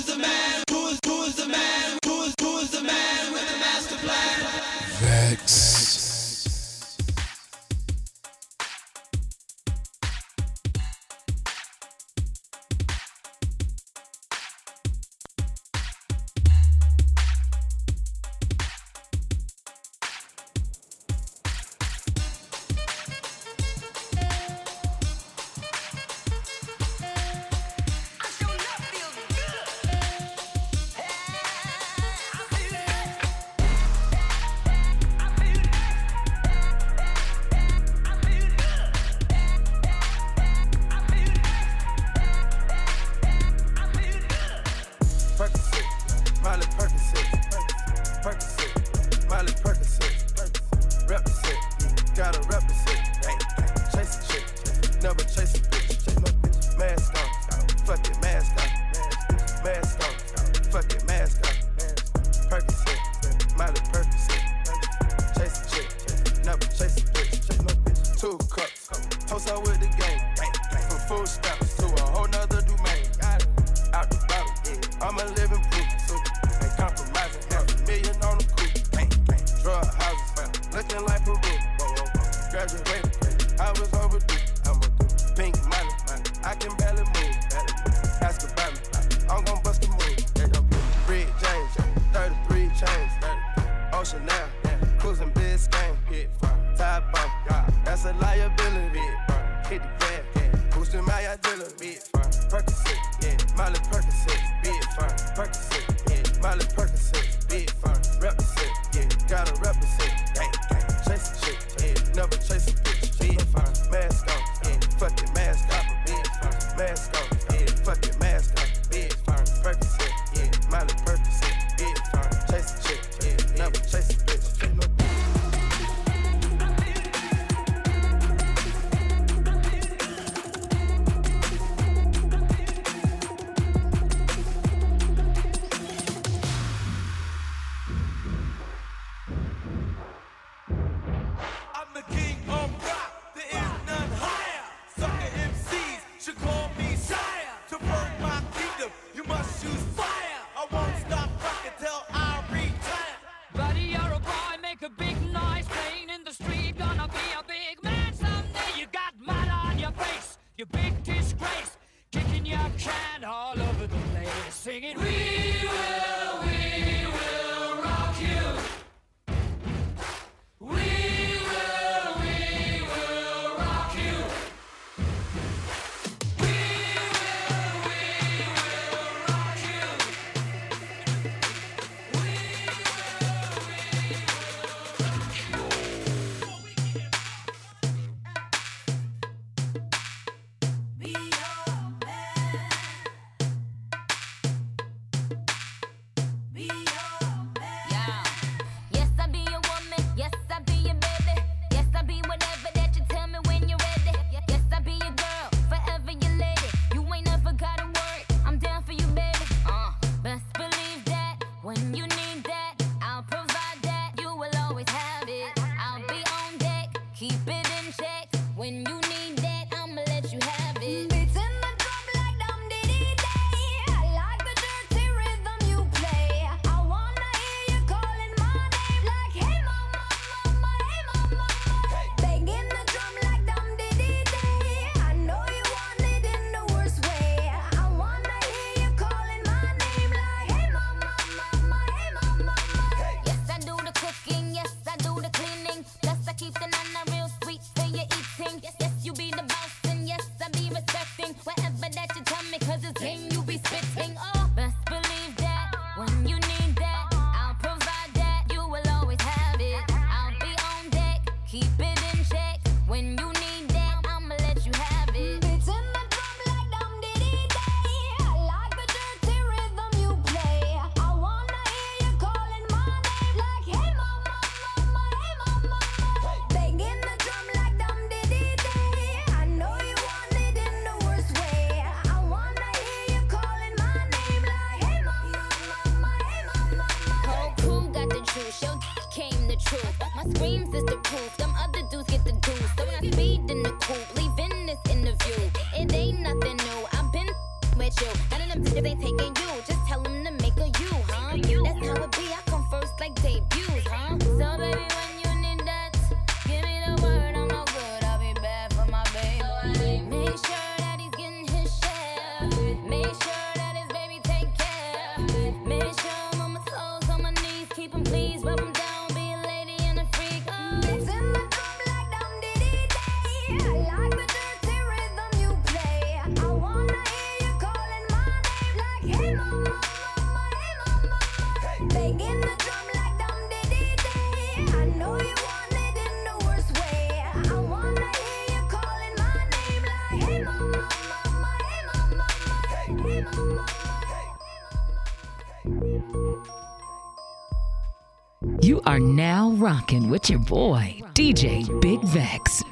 is the man? Who is the man? Who is the man with the master plan? Vex. with you. None of them bitches ain't taking you. Just tell You are now rocking with your boy, DJ Big Vex.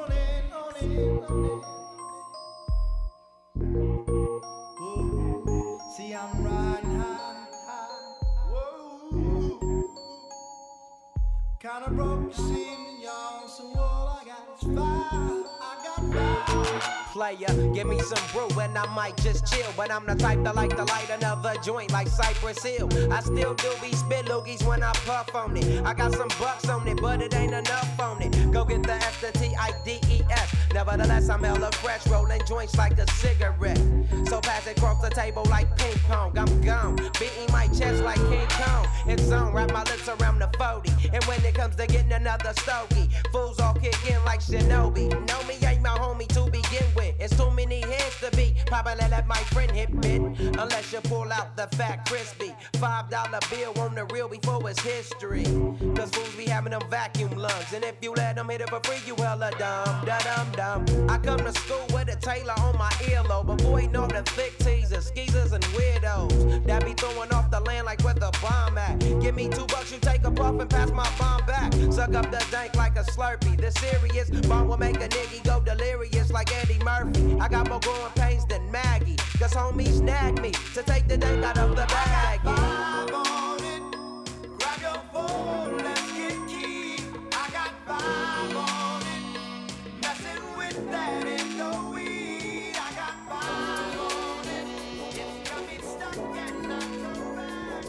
See, I'm riding high. Whoa. Kinda broke this evening, y'all. So all I got is five. I got five. Player, give me some brew and I might just chill. But I'm the type that like to light another joint like Cypress Hill. I still do be spit loogies when I puff on it. I got some bucks on it, but it ain't enough on it. Go get the S-T-I-D-E-S. Nevertheless, I'm hella fresh, rolling joints like a cigarette. So pass it across the table like ping pong. I'm gone, beating my chest like King Kong. It's on, wrap my lips around the 40. And when it comes to getting another stogie, fools all kick in like Shinobi. Know me ain't my homie to begin with. It's too many heads to beat. Probably let my friend hit it. Unless you pull out the fat crispy $5 bill on the real before it's history. Cause fools be having them vacuum lungs. And if you let them hit it for free, you hella dumb, da-dum-dum. I come to school with a Taylor on my earlobe, avoiding all the thick teasers, skeezers, and weirdos that be throwing off the land like where the bomb at. Give me $2, you take a puff and pass my bomb back. Suck up the dank like a Slurpee. The serious bomb will make a nigga go delirious like Eddie Murphy. I got more growing pains than Maggie, cause homies snag me to take the dank out of the bag. Five on it. Grab your phone, let's get key. I got five on it. Messing with that ain't no weed. I got five on it. It's got me stuck and not come back.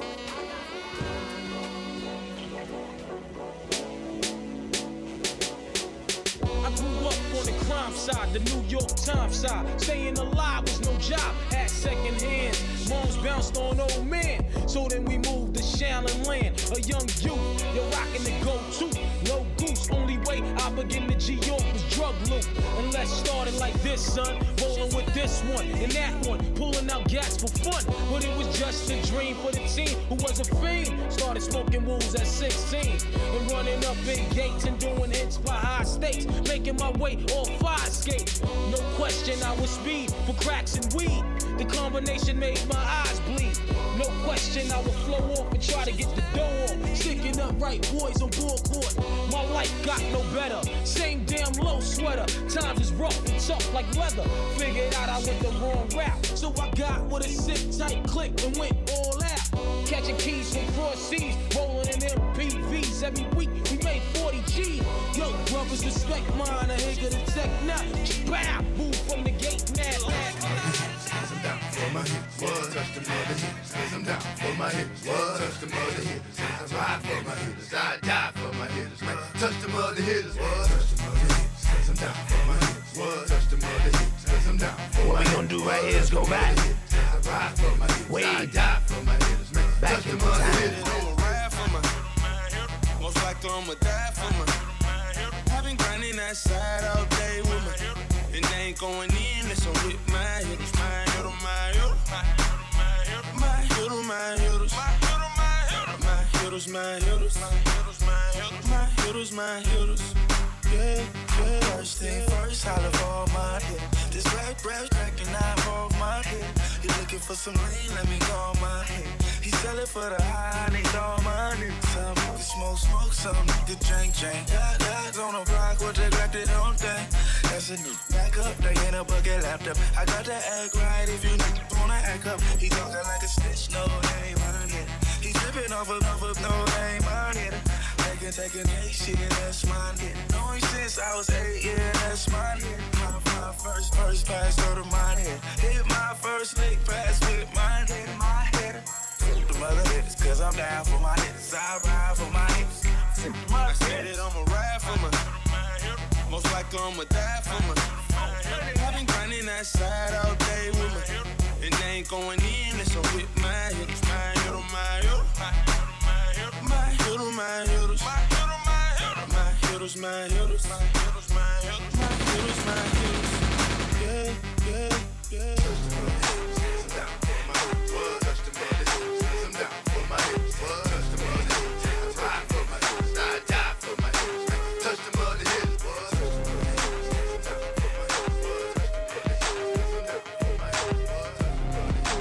I grew up on the crime side, the New York Times side. Staying alive was no job, had second hands. Moms bounced on old men, so then we moved to Shaolin Land. A young youth, you're rocking the go-to. No goose, only way I begin to G-York was drug loot. And let's start it like this, son. Rolling with this one and that one, pulling out gas for fun. But it was just a dream for the team who was a fiend. Started smoking wools at 16 and running up big gates and doing hits by high stakes. Making my way off fire skates. No question, I was speed for cracks and weed. The combination made my eyes bleed. No question, I would flow off and try to get the dough off. Sticking up right boys on board court. My life got no better. Same damn low sweater. Times is rough and tough like leather. Figured out I went the wrong route. So I got with a sit tight click and went all out. Catching keys from cross seas. Rolling in MPVs. Every week we made 40 G's. Yo, brothers respect mine. I hate the tech now. Bow, move from the gate now. I'm down for my hips, what? Touch the mother hips, cause I'm down for my hips, what? Touch the mother hips, I ride for my hips, I die for my hips, man. Touch the mother hips, what? Touch the mother hips, cause I'm down for my hips, what? Touch the mother hips, cause I'm down for my hips. What we gonna do right here is go back. I ride for my hips, I die for my hips, man. Back in time. I'ma ride for my, most likely I'ma die for my. I've been grinding that side all day with my, and they ain't going in unless I'm with my hitters, my hitter, my hitter, my hitter, my hitters, my hitters, my hitters, my hitters, my hitters. Yeah, yeah. First thing first, holler for my hit. This rap cracking out for my hit. You looking for some lean? Let me go my hit. He sell it for the high, they all money. Some niggas smoke, some niggas drink. Guys on the block, what they got they own thing. That's a new backup, they in a bucket laptop. I got to act right if you wanna act up. He talking like a snitch, no, they ain't running it. He tripping off of, no, they ain't mine it. Taking that shit, that's mine. Knowing since I was 8, yeah, that's mine. My first pass, so to mine head. Hit my first lick pass with mine head. My head. The mother hitters, cause I'm down for my hitters. I ride for my hitters. I said it, I'ma ride for my. Most likely I'ma die for my. I've been grinding that side all day with my. And they ain't going in unless I'm with my hitters. My hitter, my hitter. My hitter, my hitters. My hitters, my hitters. My hitters, my hitters. My hitters, my hitters. Yeah, yeah, yeah. Touch the mother hips, cause I'm down for my hips, what? Touch the mother hips, I ride for my hips, I die for my hips, man. Touch the mother hips, what? Touch the mother hips, I'm down for my hips, what? Touch the mother hips, I'm down for my hips, what? Touch the mother hips.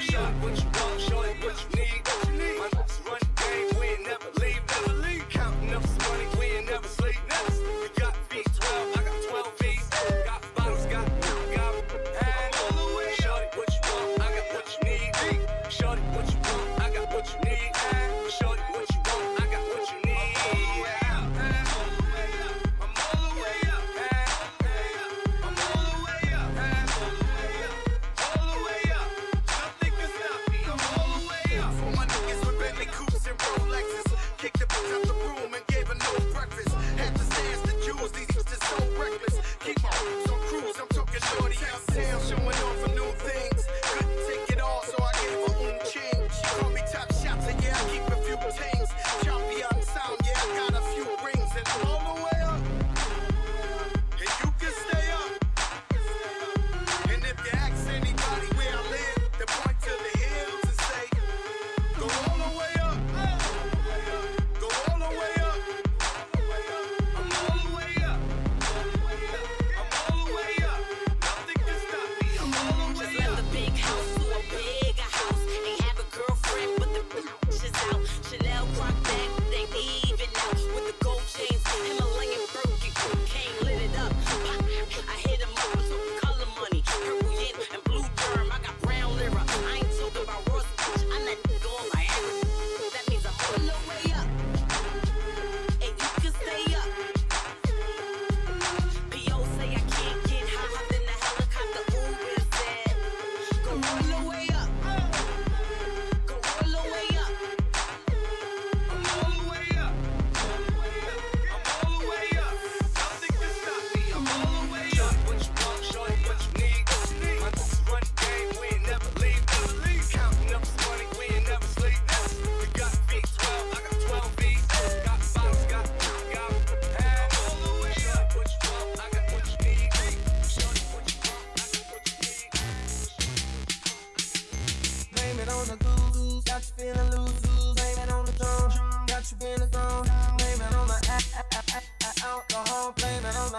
Shorty, what you want? Shorty, what you need? My niggas run the game, we ain't never leave. Counting up some money, we ain't never sleep. We got V12, I got 12 V's. Got bottles, got and all the way. Shorty, what you want? I got what you need. Shorty, what you want? I got what you need. Shorty, what you want? I got what you need. I'm all the way up. I'm all the way up. I'm all the way up. All the way up. Nothing can stop me. I'm all the way up. For my niggas with Bentley coupes and Rolexes, kicked the bitch out the room and gave her no breakfast. Had to dance the jewels, these just so reckless. Keep my roots on cruise, I'm talking shorty uptown, showing off for new things. Couldn't take it all, so I gave her ching. She called me top shots, and yeah, I keep a few tings. Choppy on sound, yeah, I got a few rings. And all the way up, and you can stay up. And if you ask anybody where I live, they point to the hills and say, go all the way up. Go all the way up. I'm all the way up. I'm all the way up. Nothing can stop me. I'm all the way Just up. left the big house to a bigger house. Ain't have a girlfriend, but the is out. Chanel croc bag, they even out. With the gold chains, Himalayan Birkin, cocaine lit it up. I hit him up with some color money, purple yen and blue germ. I got brown lira. I ain't talking about Ross, I'm not going like that means I'm all the way up, and you can stay up. P.O. say I can't get higher than the helicopter Uber said. Go all the way up. Go all the way up. I'm all the way up. I'm all the way up. Nothing can stop me. I'm all the way up. What you want? Shorty, what you need? My niggas run the game, we ain't never leave. Counting up some money, we ain't never sleep. We got V12, I got 12 V's. Got bottles, got I'm all the way up. What you want? I got what you need. Shorty, what you want? I got what you need. Blame it on the goose, got you feeling loose. Blame it on the drum, got you in the zone. Blame it on the alcohol. Blame it on the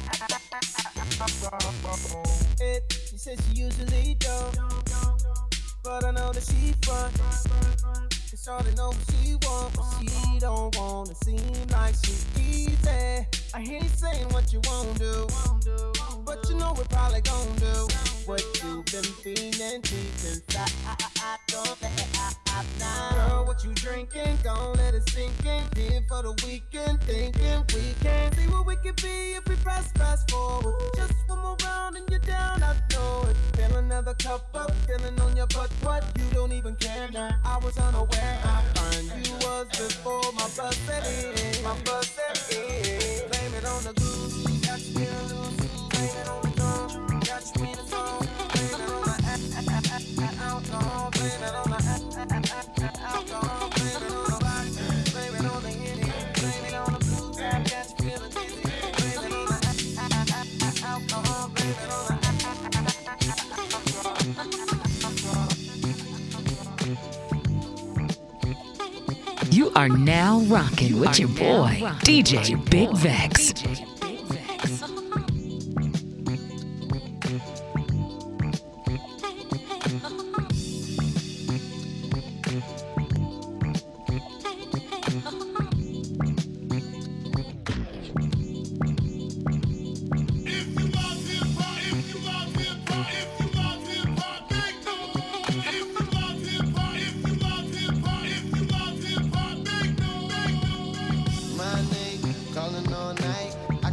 alcohol. She says she usually don't, but I know that she front. Cause all they know what she want, but she don't wanna seem like she easy. I hear you saying what you won't do, but you know we're probably gon' do what you've been feeling deep inside. Don't let it out now. Girl, what you drinking? Gon' let it sink in. Live for the weekend, thinking we can see what we could be if we press fast forward. Just one more round and you're down, I know it. Fill another cup up, feeling on your butt. What? You don't even care now. I was unaware how fine you was before my bus set in. My bus set in. Blame it on the goose, got you feeling loose. Blame it on the drum, got you in the zone. Blame it on the alcohol. Blame it on the alcohol. Blame it on the body. Blame it on the Henny. Blame it on the blue tap, got you feeling dizzy. Blame it on the alcohol. Blame it on the You are now rocking with your boy, DJ Big Vex. calling all night.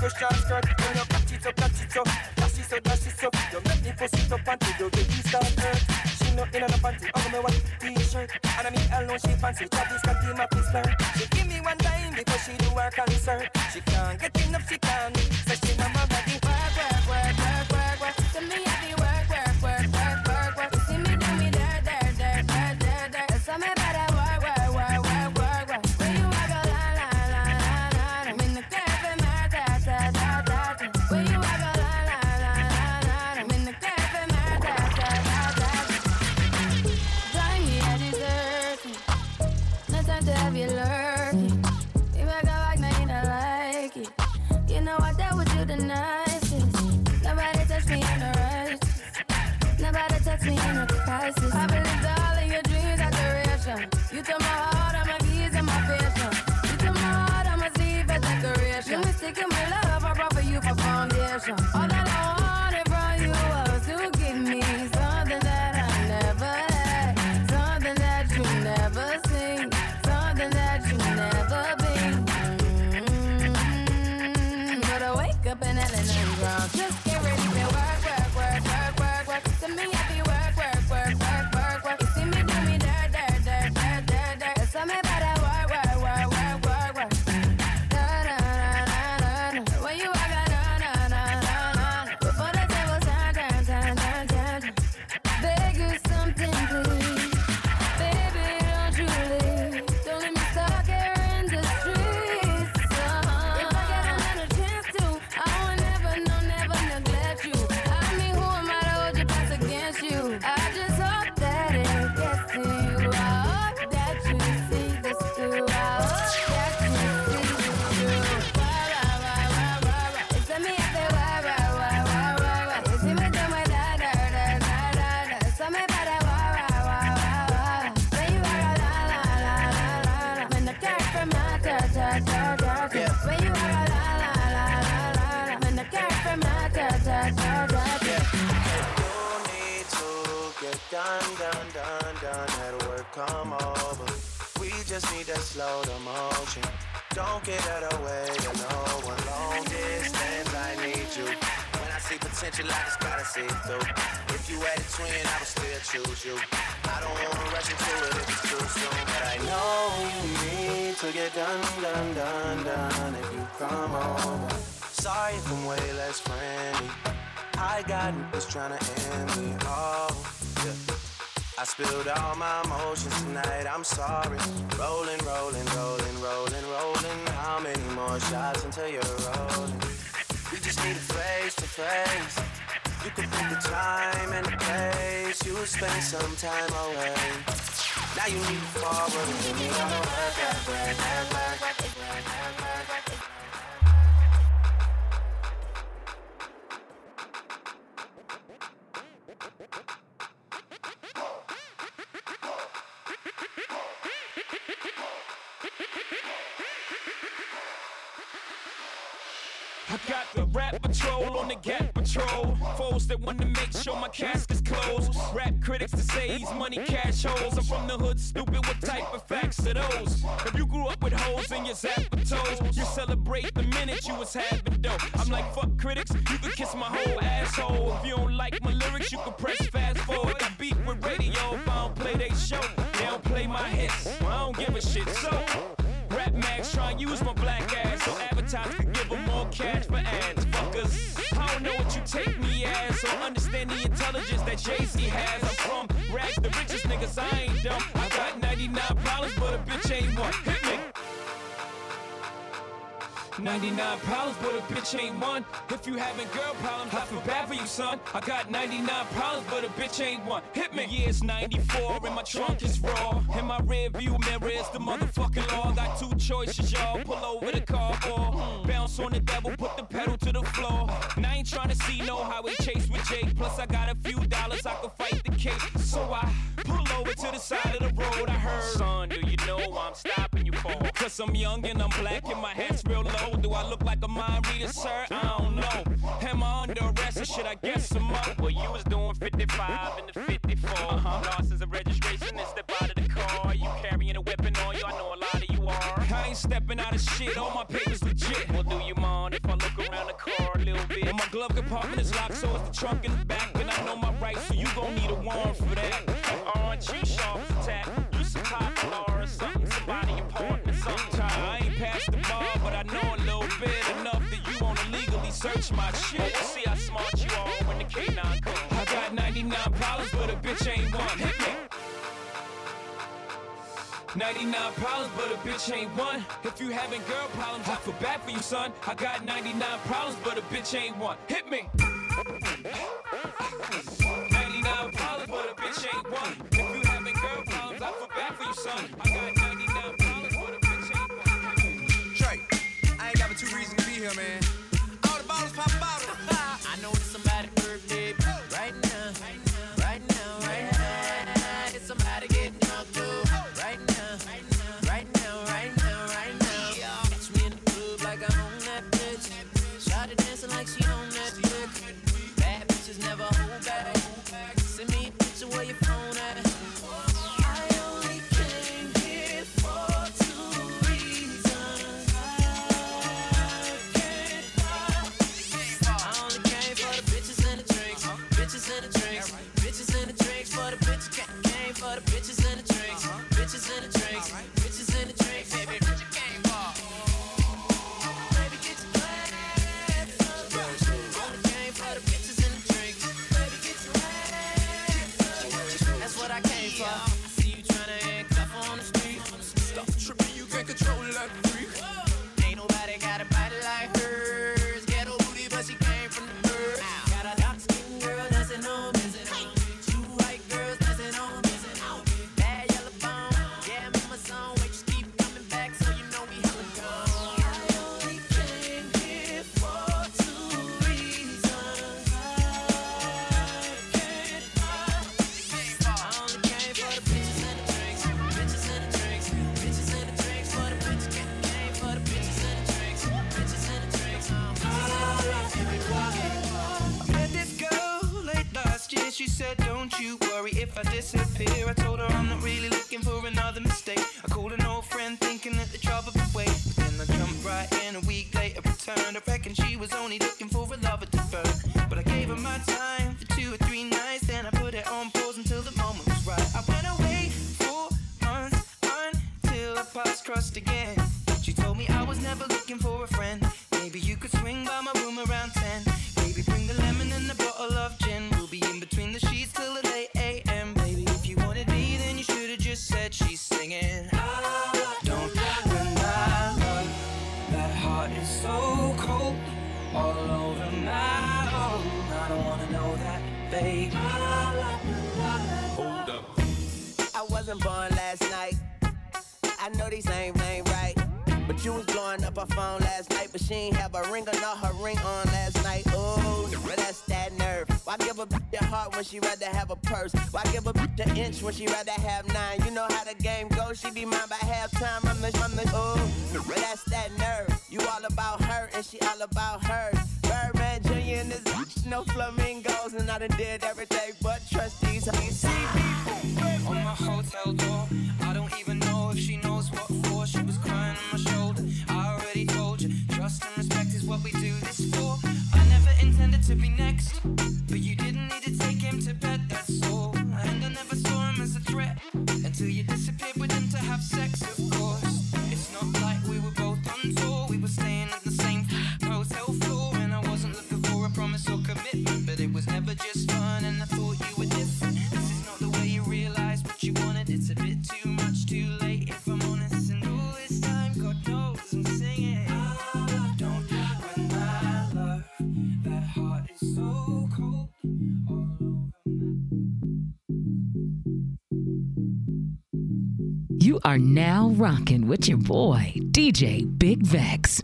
your short skirt. Turn up, catch it up, dash it up, dash it up. You make me push it up until the baby start hurt. She no in on a panty, I'm me white t-shirt. And I mean, hell no, she fancy. Travis got him up his flirt. She give me one time before she do her concert. She can't get enough, she can't. So she mama body work. To me, I be work. You see me do me dirt. So me better work. When you walk a line. I'm in the cafe, my ta. When you walk a line. I'm in the cafe, my ta. Time me a desert. No time to have you lurking. If I go back, now you don't like it. You know I dealt with you the nicest. Nobody touched me in the righteous. Nobody touched me in a crisis. I believed all of your dreams are duration. You took my heart, I'm a keys and my passion. You took my heart, I'm a sleeve for decoration. You mistaken my love, I brought for you for foundation. All that I wanted from you was to give me something that I never had, something that you never seen, something that you never been. But I wake up and nothing's wrong. Just get ready to work. To me, I be work. You see me do me dirt. So me better work. When you walk out, before the table turn. Beg you something, please. Baby, don't you leave. Don't let me stuck here in the streets. If I get another chance to, I will never neglect you. I mean, who am I to hold your past against you? I just hope that it gets to you. I hope that you see this through. I hope that you see this through. It's to me I say why. You see me do my da. So me better why. When you walk la. When the cat from my ta. When you walk la. When the cat from my ta. You need to get done. At work, come over. We just need to slow the motion. Don't get out of the way to no one. Long distance, I need you. When I see potential, I just gotta see it through. If you had a twin, I would still choose you. I don't wanna rush into it if it's too soon, but I know you need to get done. If you come over, sorry if I'm way less friendly. I got niggas tryna end me. Oh, yeah. I spilled all my emotions tonight, I'm sorry. Rolling. How many more shots until you're rolling? We just need a face to face. You can pick the time and the place. You spend some time away. Now you need to forward and give me all the work. I got the rap patrol on the Gap Patrol. Foes that want to make sure my casket's closed. Rap critics to say he's money cash holes. I'm from the hood, stupid, what type of facts are those? If you grew up with hoes in your zapper toes, you celebrate the minute you was having dope. I'm like, fuck critics, you can kiss my whole asshole. If you don't like my lyrics, you can press fast forward. I beat with radio if I don't play they show. They don't play my hits, well, I don't give a shit. So, Rap Max try and use my black ass so advertisers can give them more cash for ads. Fuckers, I don't know what you take me as, so understand the intelligence that Jay-Z has. I'm from rags, the richest niggas, I ain't dumb. I got 99 problems, but a bitch ain't one. Hit me. 99 problems, but a bitch ain't one. If you having girl problems, I feel bad for you, son. I got 99 problems, but a bitch ain't one. Hit me. Yeah, it's 94, and my trunk is raw. In my rear view mirror is the motherfucking law. Got two choices, y'all. Pull over the car or bounce on the devil, put the pedal to the floor. And I ain't trying to see no highway chase with Jake. Plus, I got a few dollars, I can fight the case. So I pull over to the side of the road. I heard, son, do you know I'm stopping you for? Cause I'm young and I'm black and my hat's real low. Do I look like a mind reader, sir? I don't know. Am I under arrest or should I guess I'm up? Well, you was doing 55 and the 54. License and registration and step out of the car. You carrying a weapon on you? I know a lot of you are. I ain't stepping out of shit. All my papers legit. Well, do you mind if I look around trunk in the back, and I know my rights, so you gon' need a warrant for that. Aren't you sharp as attack? You some top star or something, somebody important or something. I ain't past the bar, but I know a little bit enough that you wanna legally search my shit. See how smart you are when the K9 comes. I got 99 problems, but a bitch ain't one. Hit me. 99 problems, but a bitch ain't one. If you having girl problems, I feel bad for you, son. I got 99 problems, but a bitch ain't one. Hit me. 99 problems, but a bitch ain't one. If you having girl problems, I feel bad for you, son. I got 99 problems, but a bitch ain't one. Trey, I ain't got but 2 reasons to be here, man. All the bottles pop bottle. I know it's somebody's birthday right now, right now, right now. It's somebody getting drunk, boo. Right now, right now, right now, right now. Catch me in the club like I own that bitch. Shawty dancing like she own that bitch. Bad bitches never hold back. Send me a picture where your phone at. I only came here for 2 reasons. I only came for the bitches and the drinks. Bitches and the drinks. Bitches and the drinks for the bitches. Came for the bitches and the drinks. Bitches and the drinks. Bitches and the drinks. Baby, what you came for? Baby, get your glass. Only came for the bitches and the drinks. Baby, get your glass. That's what I came for. I see you tryna handcuff on the street. Stop tripping, you can't control that freak. Ain't nobody got a body like hers. Ghetto booty, but she came from the bird. Got a dark skin girl dancing on missing. 2 white girls dancing on missing. Bad yellow bone, yeah, I'm in my zone. Wait, just keep coming back, so you know we hella gone. I only came here for 2 reasons. I only came for the bitches and the drinks. Bitches and the drinks. Bitches and the drinks for the bitches. Came for the bitches and the drinks. Bitches and the drinks. I met this girl late last year. She said, don't you worry if I disappear. I told her I'm not really looking for another mistake. I called an old friend thinking that the trouble would wait. But then I jumped right in, a week later returned. I reckon she was only looking for a lover to burn. But I gave her my time for 2 or 3 nights. Then I put it on pause until the moment was right. I went away for months until our paths crossed again. She told me I was never looking for a friend. Maybe you could swing by my room around 10. Baby, bring the lemon and a bottle of gin. We'll be in between the sheets till the late AM. Baby, if you wanted me, then you should have just said she's singing. Don't run my love. That heart is so cold. All over my own. I don't wanna know that, babe. Hold up. I wasn't born last night. I know these ain't right. But you was blowing up her phone last night, but she ain't have a ring or not her ring on last night. Ooh, but that's that nerve. Why give a bitch a heart when she rather have a purse? Why give a bitch an inch when she rather have 9? You know how the game goes, she be mine by halftime. I'm the ooh, but that's that nerve. You all about her and she all about hers. Birdman Jr. and this bitch, no flamingos, and I done did everything but trust these. You see people on my hotel door. I don't even know if she knows what for. She was crying on my shoulder. I already told you, trust and respect is what we do this for. I never intended to be next, but you didn't need to take him to bed, that's all. And I never saw him as a threat until you disappeared with him to have sex, of course. It's not like we were both on tour. We were staying at the same hotel floor, and I wasn't looking for a promise or commitment, but it was never just fun, and I thought you were different. This is not the way you realize what you wanted. It's a bit too much, too late, if I'm honest. And all this time, God knows I'm singing. Don't run my love. That heart is so cold. All over You are now rocking with your boy, DJ Big Vex.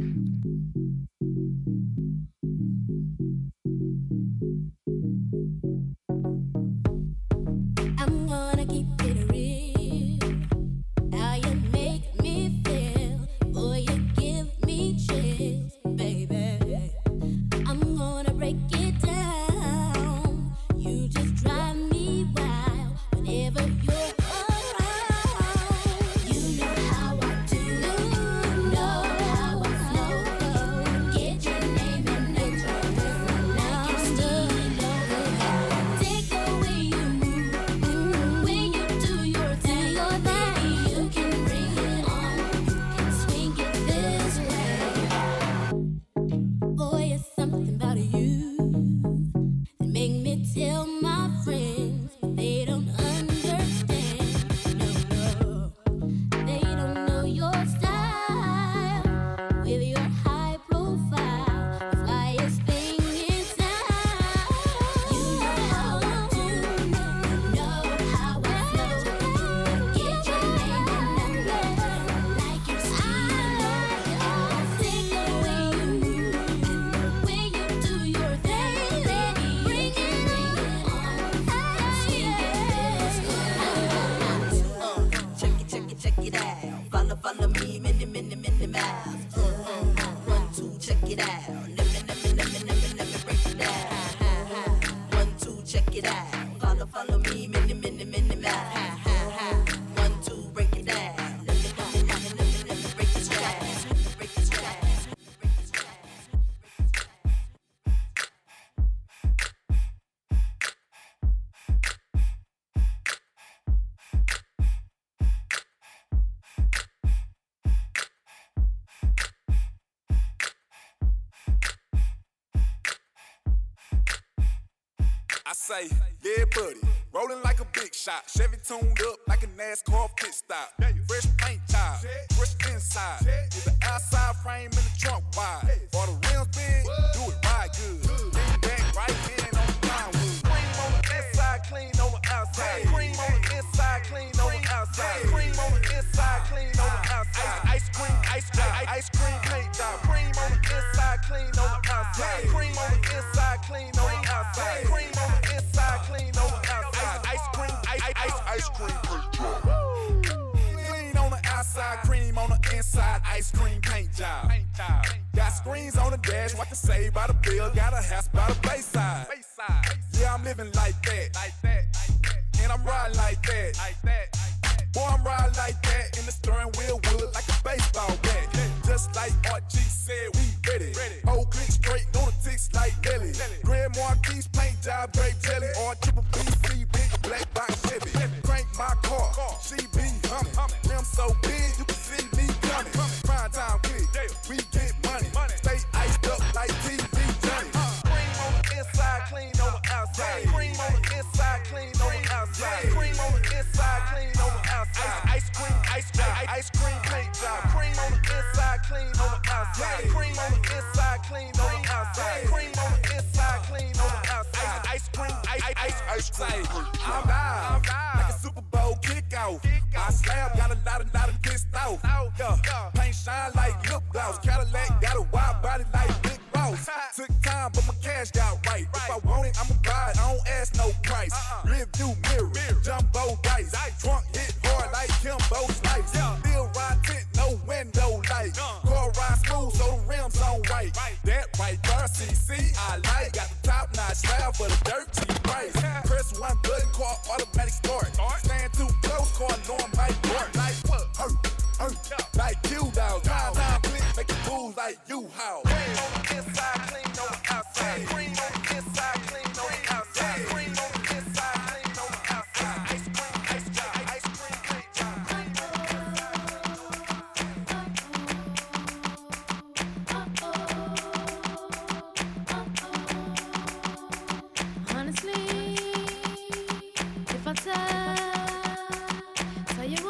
I'm gonna keep it real. How you make me feel. Boy, you give me chills, baby. I'm gonna break it down. You just drive me wild whenever you're around. You know how I do. Know how I flow. I say, yeah, buddy. Rolling like a big shot. Chevy tuned up like a NASCAR pit stop. Fresh paint job, fresh inside. Is the outside frame in the trunk wide? For the rims big, do it right good. Lean back, right hand on the plywood. Cream on the inside, clean on the outside. Cream on the inside, clean on the outside. Cream on the inside, clean on the outside. Ice cream paint job. Cream on the inside, clean on the outside. Cream on the inside, clean on the outside. Cream on the inside, clean on the outside. Ice cream paint job. Clean on the outside, cream on the inside. Ice cream paint job. Got screens on the dash, what to say by the bill. Got a house by the bayside. Yeah, I'm living like that. And I'm riding like that. Boy, I'm riding like that. In the steering wheel wood like a baseball bat. Just like RG said, we ready. Whole click straight, on the ticks like Nelly. Grand Marquis paint job, grape jelly. Or triple BC, big black box Chevy. Crank my car, she be humming. Rim so big, you can see me coming. Prime time click, we get money. Stay iced up like TV Johnny. Cream on the inside, clean on the outside. Cream on the inside, clean on the outside. Cream on the inside, clean on the outside. Ice cream paint job. Cream on the inside, clean on the outside. Cream on the inside, clean on the outside. Cream on the inside, clean on the outside. Ice cream. I'm live like a Super Bowl kickoff. My slab got a lot of pissed off. Paint shine like lip gloss. Cadillac got a wide body like Big Ross. Took time, but my cash got right. If I want it, I'ma buy it. I don't ask no price. Rear view mirror, jumbo dice. Trunk hit hard like Kimbo Slice. Still ride tent, no window light. Car ride smooth, so the rims on right. That right there, CC, I like. Got the top notch slab for the dirt cheap price. Press one button, car automatic start. Stand too close, car alarm might bark. Like what? Like Q-Dog. Time click, make it move like U-Haul. Cream on the inside, clean on the outside. Cream on the inside, clean on the outside. Cream on the inside, clean on the outside. Ice cream paint job. Honestly, if I tell you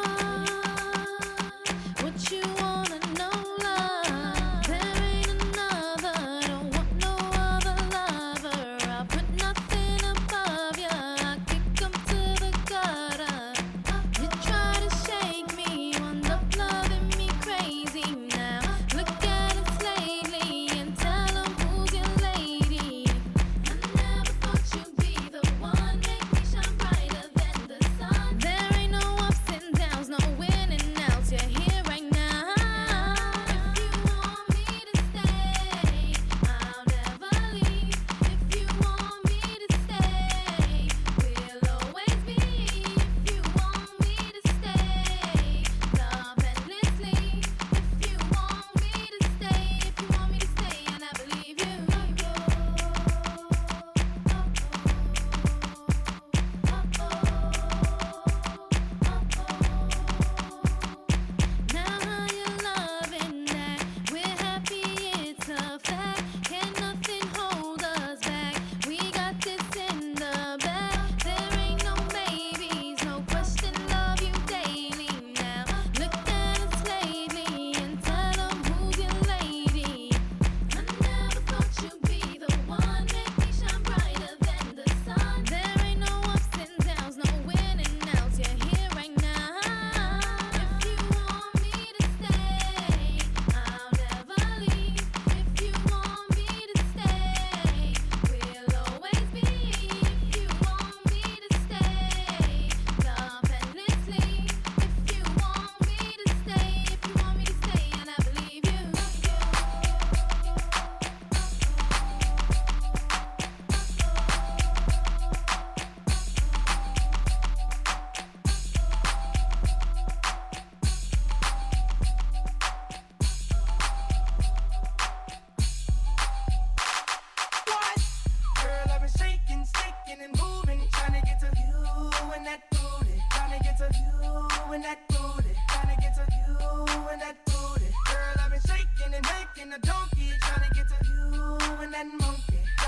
what you wanna know, love, there ain't another, don't want no other lover. I put nothing above ya, I kick 'em to the gutter. You try to shake me, wound up loving me crazy now. Look at us lately and tell 'em who's your lady. I never thought you'd be the one, make me shine brighter than the sun. There ain't no ups and downs, no winning outs, you're here right now. If you want me to stay, I'll never leave. If you want me to stay, we'll always be. If you want me to stay, love endlessly. If you want me to stay, I never leave you. Now how you loving that? We're happy, it's a fact. Can nothing hold us back? We got this in the bag. There ain't no maybes, no question. Love you daily now. Look at us lately and tell 'em who's your lady. I never thought you'd be the one, make me shine brighter than the sun. There ain't no ups and downs, no winning outs, you're here right now. If you want me to stay, I'll never leave. If you want me to stay, we'll always be. If you want me to stay, love endlessly. If you want me to stay, I never leave you. Girl, I've been shaking, shaking and moving, trying to get to you and that booty, trying to get to you and that booty, trying to get to you and that booty. Girl, I've been shaking and making a donkey, trying to get to you and that monkey, trying to get to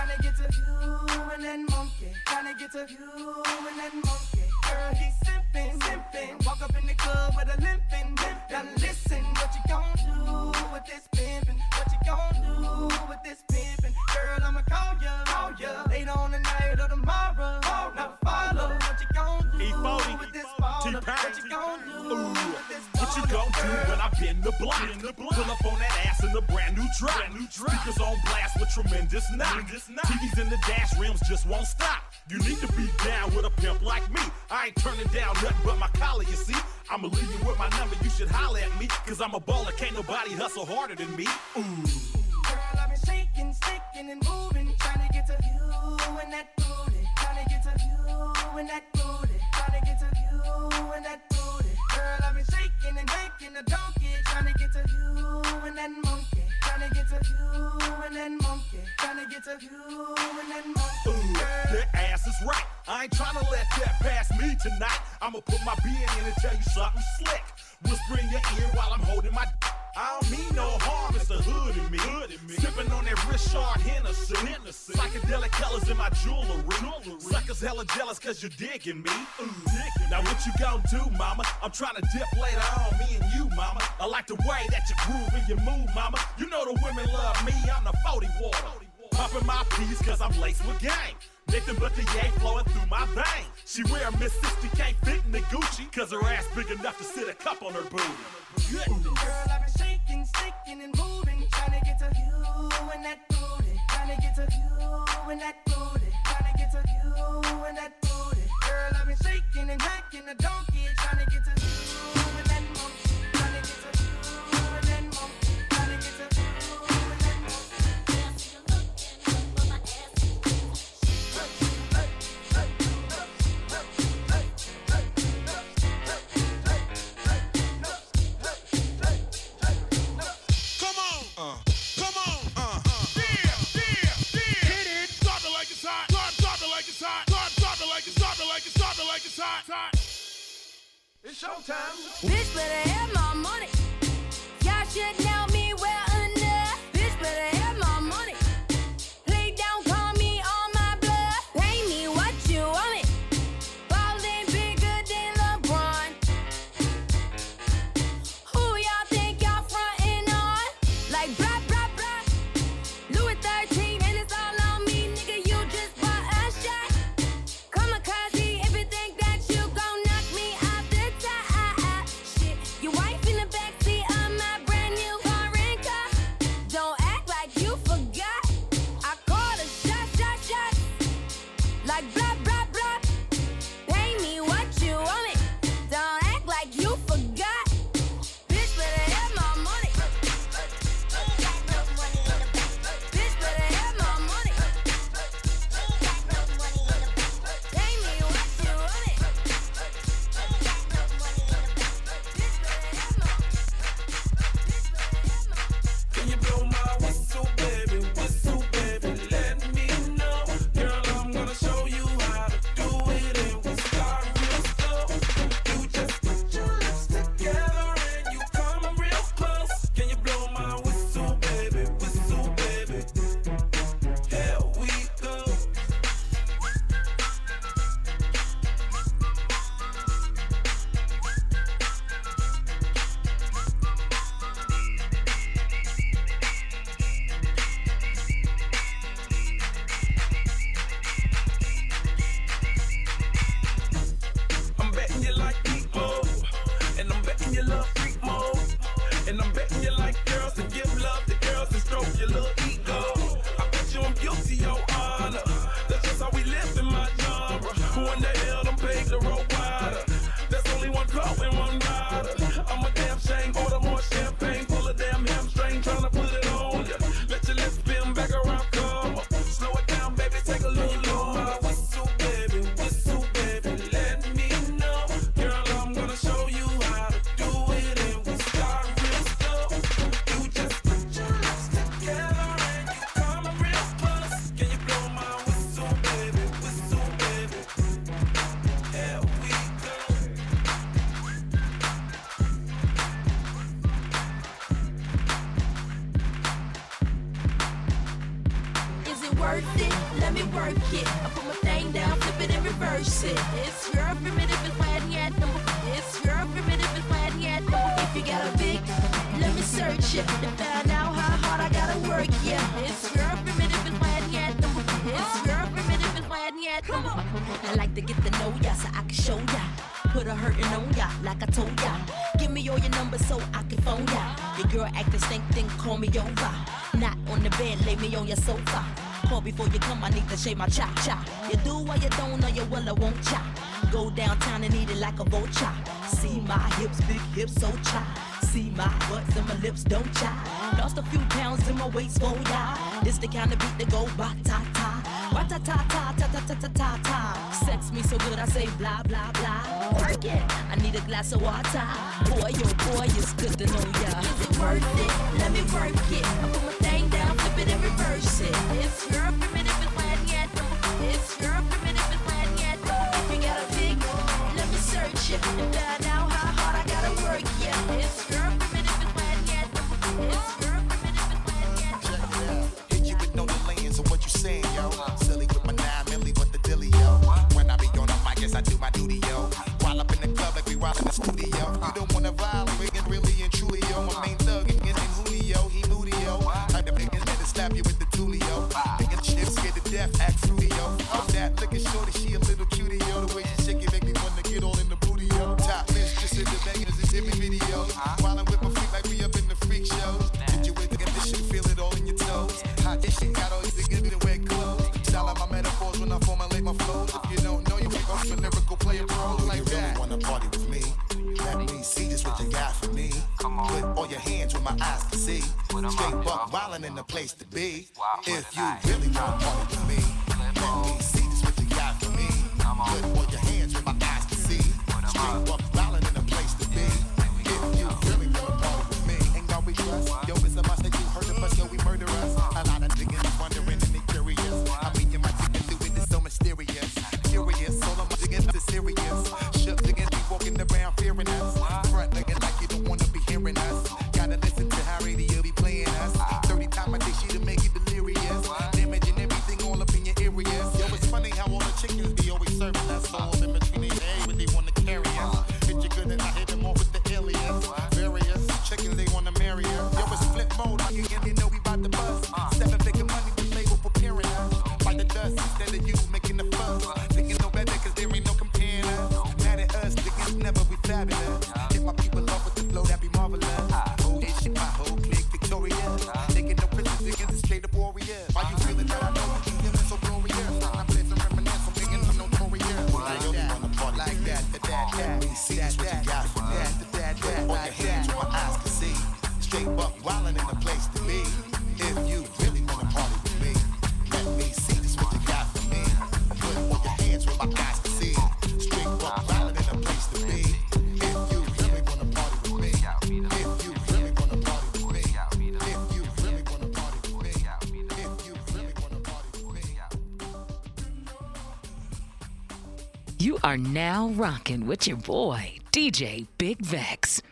to you and that monkey. Tryna get to you and that monkey. Girl, he's simping, simping. Walk up in the club with a limping, limping. Now listen, what you gon' do with this pimpin'? What you gon' do with this pimpin'? Girl, I'ma call ya later on the night or tomorrow. Now follow what you gon' do E40, with this baller. T-Pain. What you gon' do with this baller? What you gon' do when I bend the block? Pull up on that ass in a brand new drop. Speakers on blast with tremendous knock. TVs in the dash rims just won't stop. You need to be down with a pimp like me. I ain't turning down nothing but my collar, you see. I'ma leave you with my number, you should holler at me. Cause I'm a baller, can't nobody hustle harder than me. Ooh. Girl, I've been shaking, sticking and moving, trying to get to you and that booty. Trying to get to you and that booty. Trying to get to you and that booty. Girl, I've been shaking and making a donkey, trying to get to you and that monkey. Trying to get to you and that monkey. Trying to get to you and that monkey. Ooh, that ass is right. I ain't tryna let that pass me tonight. I'ma put my being in and tell you something slick. Whisper in your ear while I'm holding my I don't mean no harm, it's the hood in me. Sipping on that Richard Hennessy. Psychedelic colors in my jewelry. Suckers hella jealous cause you're digging me. Now what you gon' do, mama? I'm tryna dip later on, me and you, mama. I like the way that you groove and you move, mama. You know the women love me, I'm the 40 water. Popping my peas cause I'm laced with gang. Nothing but the yay flowing through my veins. She wear a Miss 60, can't fit in the Gucci cause her ass big enough to sit a cup on her booty. Goodness. Girl, I've been shaking, sticking and moving, trying to get to you and that booty. Trying to get to you and that booty. Trying to get to you and that booty. Girl, I've been shaking and hacking a donkey, trying to get to you and that monkey. Trying to get to you and that monkey. Trying to get to you and that monkey. It's showtime. Bitch better have my money. Y'all should know me well enough. Bitch better have my money. Lay down, call me on my blood. Pay me what you want it. Ballin' bigger than LeBron. Who y'all think y'all frontin' on? Like blah, blah, blah. Louis 13 and it's all on me, nigga. You just bought a shot. Kamikaze, if you think that you gon' knock me off the top. Shit, your wife in the backseat of my brand new foreign car. Don't act like you forgot. I called a shot. Like blah, blah, blah. Pay me what you want it. Don't act like you forgot. Bitch better have my money. Bitch better have my money. Pay me what you want it. Can you blow my whistle, baby? Whistle, baby, let me know. Girl, I'm gonna show you how to do it, and we start real slow. You just put your lips together and you come real close. Can you blow my whistle, baby? Whistle, baby. Here we go. I'm betting you like freak mode, and I'm betting you love freak mode, and I'm betting you like girls to give love to girls and stroke your little ego. I bet you I'm guilty, your honor. That's just how we live in my genre. Who in the hell done paved the road wider? There's only one car and one rider. I'm a damn shame, order more champagne, pull a damn hamstring, tryna put it on ya. Let your lips spin back around, come on. Slow it down, baby, take a little longer. Whistle, baby, let me know. Girl, I'm gonna show you how to do it, and we start real slow. You just put your lips together and you come real close. Can you blow my whistle, baby? Here we go. Is it worth it? Let me work it. I put my thing down, flip it and reverse it. It's your primitive and plan yet. It's your primitive and plan yet. If you got a big, let me search it to find out how hard I gotta work. Yeah, it's your primitive and plan yet. It's your primitive and plan yet. Come on. I like to get to know ya so I can show ya. Put a hurtin' on ya like I told ya. Give me all your numbers so I can phone ya. Your girl acting stink, then call me over. Not on the bed, lay me on your sofa. Call before you come, I need to shave my cha-cha. You do what you don't, or you will, I won't cha. Go downtown and eat it like a vulture. See my hips, big hips, so cha. See my butts and my lips, don't cha. Lost a few pounds in my waist, oh yeah. This the kind of beat that go ba-ta-ta. Ba-ta-ta-ta-ta-ta-ta-ta-ta. Sex me so good, I say blah, blah, blah. Work it, I need a glass of water. Boy, oh boy, it's good to know ya. Is it worth it? Let me work it. I put my thing down, flip it and reverse it. It's your primitive and plan yet. It's your primitive and plan yet. If you got a big, let me search it and find out how hard I gotta work. Yeah, it's your primitive and plan yet. It's your primitive and plan yet. Hit you with no delays of what you saying, yo. Silly with my 9 milli, what the dilly, yo. When I be on the mic, yes, I do my duty, yo. While up in the club, like we rock in the studio. You don't wanna violate, and really and truly, yo. My main thug, and Julio, he moody, yo. I'm the biggest man to slap you with the tulio. Nigga, shit, scared to death, act fruity, yo. I'm that looking shorty, she a little cutie, yo. The way she shake it make me wanna get all in the booty, yo. Top mistress in the bangers in every video. While I'm with my feet like we up in the freak show. Hit you with the this shit, feel it all in your toes. Hot this shit, got all these niggas in wet clothes. Style out my metaphors when I formulate my flows. If you don't know, you can go for lyrical player pros like that. You really wanna party with me? Let me see just what you got for me. Put all your hands where my eyes can see. Straight buck wildin' in the place to be. If you really wanna party with me, let me see just what you got for me. Put all your hands where my eyes can see. Straight buck wildin' in the place to be. If you really wanna party with me, ain't God we trust. Yo, it's a must that you heard of us, yo, we murder us. A lot of niggas wondering and they curious. I mean, you might think through it, it's so mysterious. Curious, all I'm digging to serious. Shook niggas be walking around fearing us. Front nigga like you don't wanna be hearing us. Gotta listen to how radio be playing us. 30 times a day, she to make you delirious. Damaging everything all up in your areas. Yo, it's funny how all the chickens be always serving us. All in between their head when they wanna carry us. Hit you good and I hit them off with the aliens. Various chickens, they wanna marry us. Yo, it's flip mode, how you get, they know we bout to bust. 7 making money, the label preparing us. Fight the dust instead of you making the fuss. Thinking no better cause there ain't no comparing us. Mad at us, thinking never we fabulous. Hit my people up with the flow, that be marvelous. Oh, this shit, my whole clique victorious. Taking no pictures against the straight up warriors. Why you feeling that I know you feeling so glorious? I'm blessed and reminisce, I'm thinking I'm notorious. Like that, let me see just what you got for me. Put all your hands where my eyes can see. Straight buck wildin' in the place to be. If you really wanna party with me, let me see just what you got for me. Put all your hands where my eyes can see. Straight buck wildin' in the place to be. If you really wanna party with me, if you really wanna party with me, if you really wanna party with me, if you really wanna party with me. You are now rocking with your boy, DJ Big Vex.